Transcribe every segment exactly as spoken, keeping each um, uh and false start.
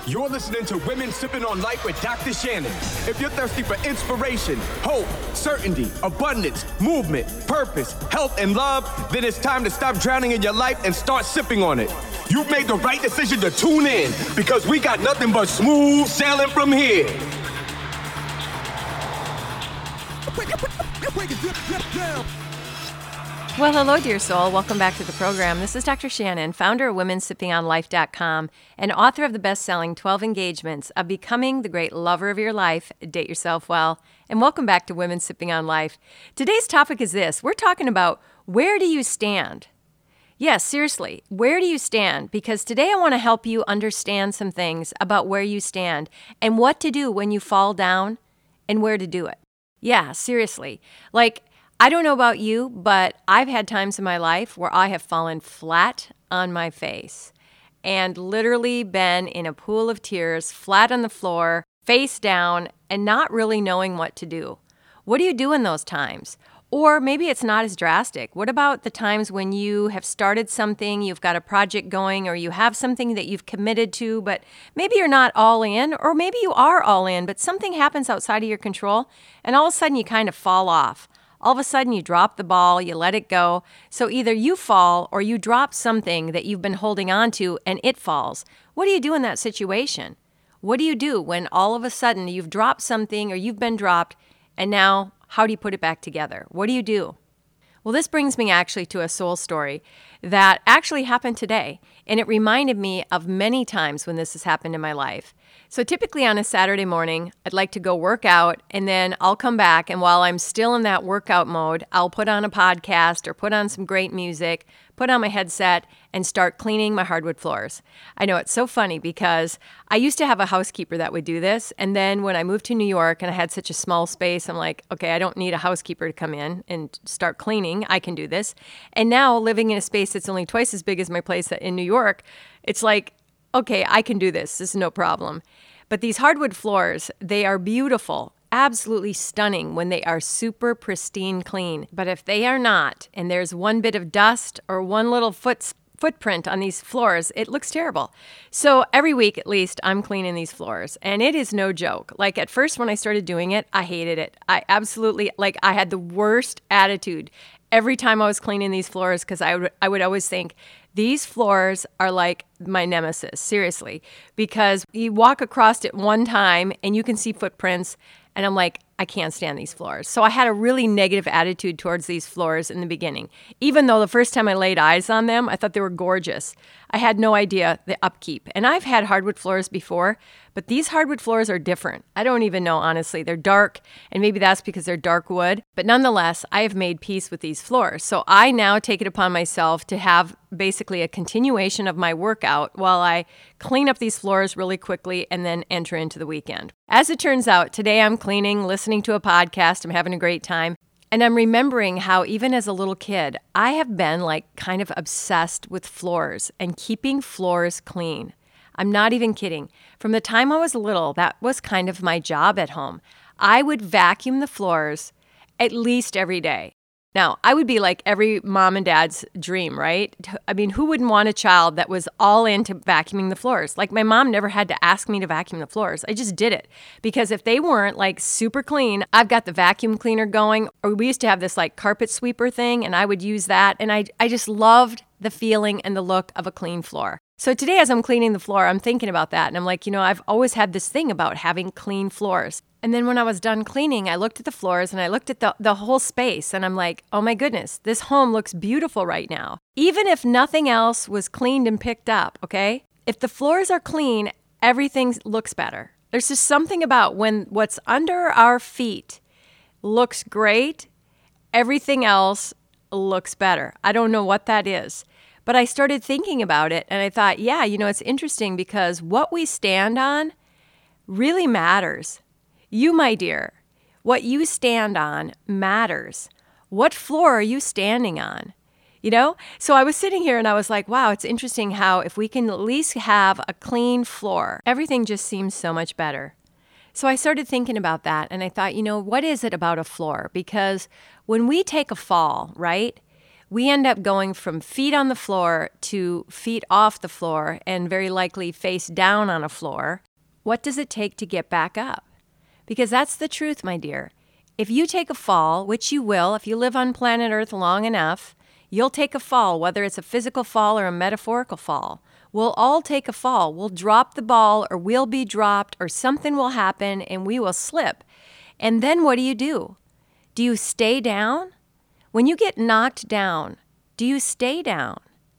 You're listening to Women Sipping on Life with Doctor Shannon. If you're thirsty for inspiration, hope, certainty, abundance, movement, purpose, health, and love, then it's time to stop drowning in your life and start sipping on it. You've made the right decision to tune in because we got nothing but smooth sailing from here. Well, hello, dear soul. Welcome back to the program. This is Doctor Shannon, founder of women sipping on life dot com and author of the best-selling twelve Engagements of Becoming the Great Lover of Your Life, Date Yourself Well. And welcome back to Women Sipping on Life. Today's topic is this. We're talking about where do you stand? Yes, seriously, where do you stand? Because today I want to help you understand some things about where you stand and what to do when you fall down and where to do it. Yeah, seriously. Like, I don't know about you, but I've had times in my life where I have fallen flat on my face and literally been in a pool of tears, flat on the floor, face down, and not really knowing what to do. What do you do in those times? Or maybe it's not as drastic. What about the times when you have started something, you've got a project going, or you have something that you've committed to, but maybe you're not all in, or maybe you are all in, but something happens outside of your control, and all of a sudden you kind of fall off. All of a sudden you drop the ball, you let it go. So either you fall or you drop something that you've been holding on to and it falls. What do you do in that situation? What do you do when all of a sudden you've dropped something or you've been dropped and now how do you put it back together? What do you do? Well, this brings me actually to a soul story that actually happened today, and it reminded me of many times when this has happened in my life. So typically on a Saturday morning, I'd like to go work out, and then I'll come back, and while I'm still in that workout mode, I'll put on a podcast or put on some great music, put on my headset, and start cleaning my hardwood floors. I know it's so funny because I used to have a housekeeper that would do this, and then when I moved to New York and I had such a small space, I'm like, okay, I don't need a housekeeper to come in and start cleaning. I can do this. And now living in a space that's only twice as big as my place in New York, it's like, okay, I can do this. This is no problem. But these hardwood floors, they are beautiful, absolutely stunning when they are super pristine clean. But if they are not, and there's one bit of dust or one little foot footprint on these floors, it looks terrible. So every week at least, I'm cleaning these floors, and it is no joke. Like at first when I started doing it, I hated it. I absolutely, like I had the worst attitude every time I was cleaning these floors because I would, I would always think, these floors are like my nemesis, seriously, because you walk across it one time and you can see footprints, and I'm like, I can't stand these floors. So I had a really negative attitude towards these floors in the beginning. Even though the first time I laid eyes on them, I thought they were gorgeous. I had no idea the upkeep. And I've had hardwood floors before, but these hardwood floors are different. I don't even know, honestly. They're dark, and maybe that's because they're dark wood. But nonetheless, I have made peace with these floors. So I now take it upon myself to have basically a continuation of my workout while I clean up these floors really quickly and then enter into the weekend. As it turns out, today I'm cleaning, listening to a podcast. I'm having a great time. And I'm remembering how even as a little kid, I have been like kind of obsessed with floors and keeping floors clean. I'm not even kidding. From the time I was little, that was kind of my job at home. I would vacuum the floors at least every day. Now, I would be like every mom and dad's dream, right? I mean, who wouldn't want a child that was all into vacuuming the floors? Like my mom never had to ask me to vacuum the floors. I just did it because if they weren't like super clean, I've got the vacuum cleaner going, or we used to have this like carpet sweeper thing and I would use that. And I, I just loved the feeling and the look of a clean floor. So today as I'm cleaning the floor, I'm thinking about that. And I'm like, you know, I've always had this thing about having clean floors. And then when I was done cleaning, I looked at the floors and I looked at the, the whole space and I'm like, oh my goodness, this home looks beautiful right now. Even if nothing else was cleaned and picked up, okay? If the floors are clean, everything looks better. There's just something about when what's under our feet looks great, everything else looks better. I don't know what that is. But I started thinking about it and I thought, yeah, you know, it's interesting because what we stand on really matters. You, my dear, what you stand on matters. What floor are you standing on? You know? So I was sitting here and I was like, wow, it's interesting how if we can at least have a clean floor, everything just seems so much better. So I started thinking about that and I thought, you know, what is it about a floor? Because when we take a fall, right? we end up going from feet on the floor to feet off the floor and very likely face down on a floor. What does it take to get back up? Because that's the truth, my dear. If you take a fall, which you will, if you live on planet Earth long enough, you'll take a fall, whether it's a physical fall or a metaphorical fall. We'll all take a fall. We'll drop the ball, or we'll be dropped, or something will happen and we will slip. And then what do you do? Do you stay down? When you get knocked down, do you stay down?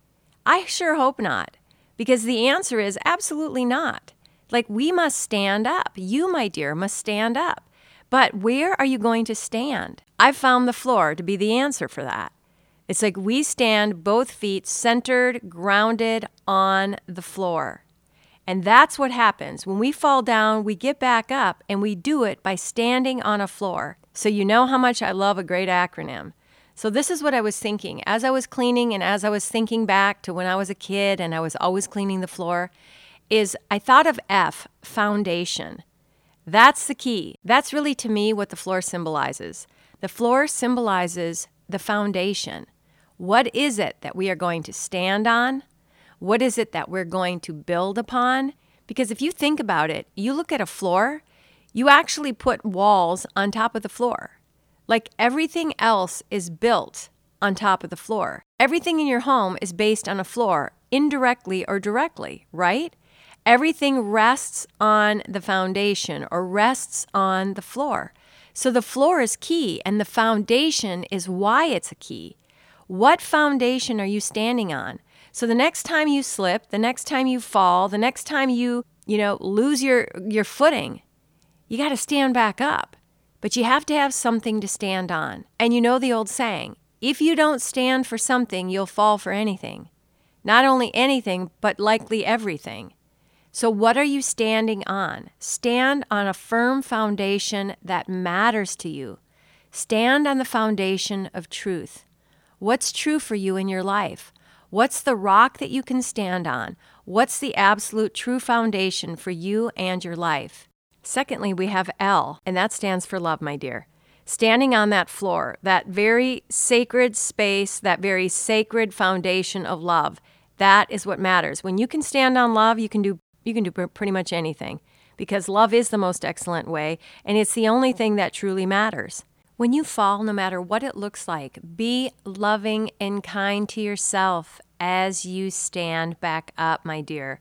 I sure hope not, because the answer is absolutely not. Like, we must stand up. You, my dear, must stand up. But where are you going to stand? I've found the floor to be the answer for that. It's like we stand both feet centered, grounded on the floor. And that's what happens. When we fall down, we get back up, and we do it by standing on a floor. So you know how much I love a great acronym. So this is what I was thinking. As I was cleaning and as I was thinking back to when I was a kid and I was always cleaning the floor, is I thought of F, foundation. That's the key. That's really, to me, what the floor symbolizes. The floor symbolizes the foundation. What is it that we are going to stand on? What is it that we're going to build upon? Because if you think about it, you look at a floor, you actually put walls on top of the floor. Like, everything else is built on top of the floor. Everything in your home is based on a floor, indirectly or directly, right? Everything rests on the foundation or rests on the floor. So the floor is key, and the foundation is why it's a key. What foundation are you standing on? So the next time you slip, the next time you fall, the next time you, you know, lose your, your footing, you got to stand back up. But you have to have something to stand on. And you know the old saying, if you don't stand for something, you'll fall for anything. Not only anything, but likely everything. So what are you standing on? Stand on a firm foundation that matters to you. Stand on the foundation of truth. What's true for you in your life? What's the rock that you can stand on? What's the absolute true foundation for you and your life? Secondly, we have L, and that stands for love, my dear. Standing on that floor, that very sacred space, that very sacred foundation of love, that is what matters. When you can stand on love, you can do you can do pretty much anything, because love is the most excellent way, and it's the only thing that truly matters. When you fall, no matter what it looks like, be loving and kind to yourself as you stand back up, my dear.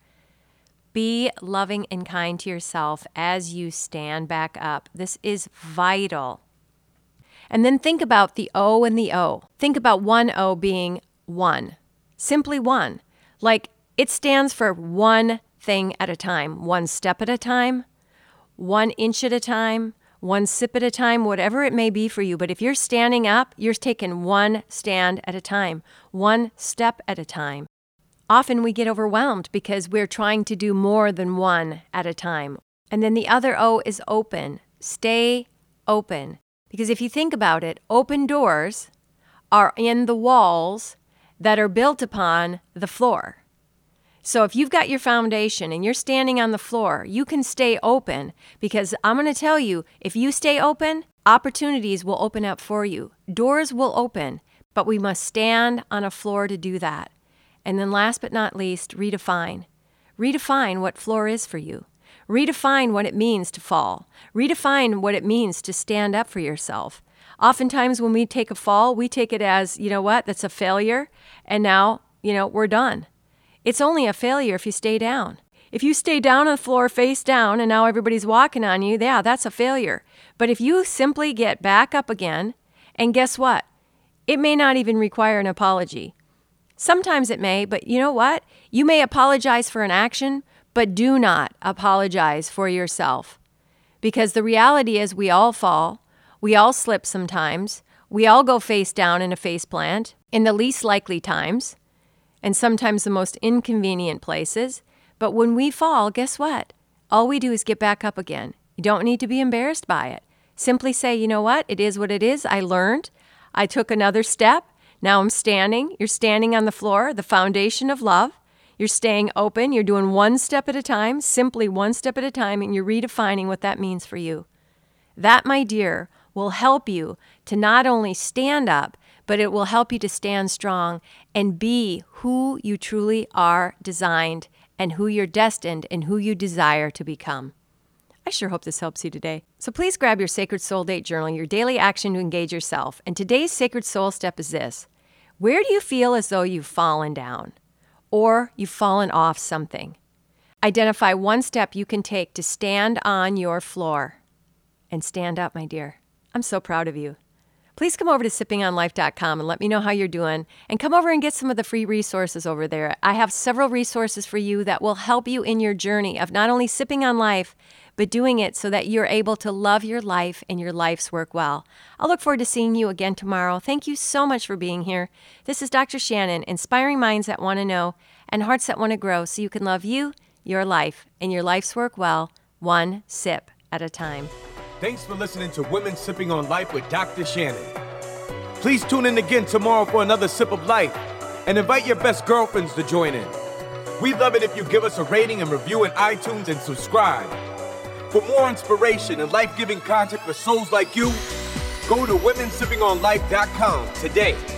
Be loving and kind to yourself as you stand back up. This is vital. And then think about the O and the O. Think about one O being one. Simply one. Like, it stands for one thing at a time, one step at a time, one inch at a time, one sip at a time, whatever it may be for you. But if you're standing up, you're taking one stand at a time, one step at a time. Often we get overwhelmed because we're trying to do more than one at a time. And then the other O is open. Stay open. Because if you think about it, open doors are in the walls that are built upon the floor. So if you've got your foundation and you're standing on the floor, you can stay open, because I'm going to tell you, if you stay open, opportunities will open up for you. Doors will open, but we must stand on a floor to do that. And then last but not least, redefine. Redefine what floor is for you. Redefine what it means to fall. Redefine what it means to stand up for yourself. Oftentimes when we take a fall, we take it as, you know what, that's a failure, and now, you know, we're done. It's only a failure if you stay down. If you stay down on the floor face down and now everybody's walking on you, yeah, that's a failure. But if you simply get back up again, and guess what? It may not even require an apology. Sometimes it may, but you know what? You may apologize for an action, but do not apologize for yourself. Because the reality is we all fall, we all slip sometimes, we all go face down in a face plant in the least likely times, and sometimes the most inconvenient places. But when we fall, guess what? All we do is get back up again. You don't need to be embarrassed by it. Simply say, you know what? It is what it is. I learned. I took another step. Now I'm standing. You're standing on the floor, the foundation of love. You're staying open. You're doing one step at a time, simply one step at a time, and you're redefining what that means for you. That, my dear, will help you to not only stand up, but it will help you to stand strong and be who you truly are designed and who you're destined and who you desire to become. I sure hope this helps you today. So please grab your Sacred Soul Date Journal, your daily action to engage yourself. And today's Sacred Soul step is this. Where do you feel as though you've fallen down or you've fallen off something? Identify one step you can take to stand on your floor. And stand up, my dear. I'm so proud of you. Please come over to sipping on life dot com and let me know how you're doing. And come over and get some of the free resources over there. I have several resources for you that will help you in your journey of not only sipping on life, but doing it so that you're able to love your life and your life's work well. I'll look forward to seeing you again tomorrow. Thank you so much for being here. This is Doctor Shannon, inspiring minds that want to know and hearts that want to grow so you can love you, your life, and your life's work well, one sip at a time. Thanks for listening to Women Sipping on Life with Doctor Shannon. Please tune in again tomorrow for another sip of life and invite your best girlfriends to join in. We'd love it if you give us a rating and review in iTunes and subscribe. For more inspiration and life-giving content for souls like you, go to women sipping on life dot com today.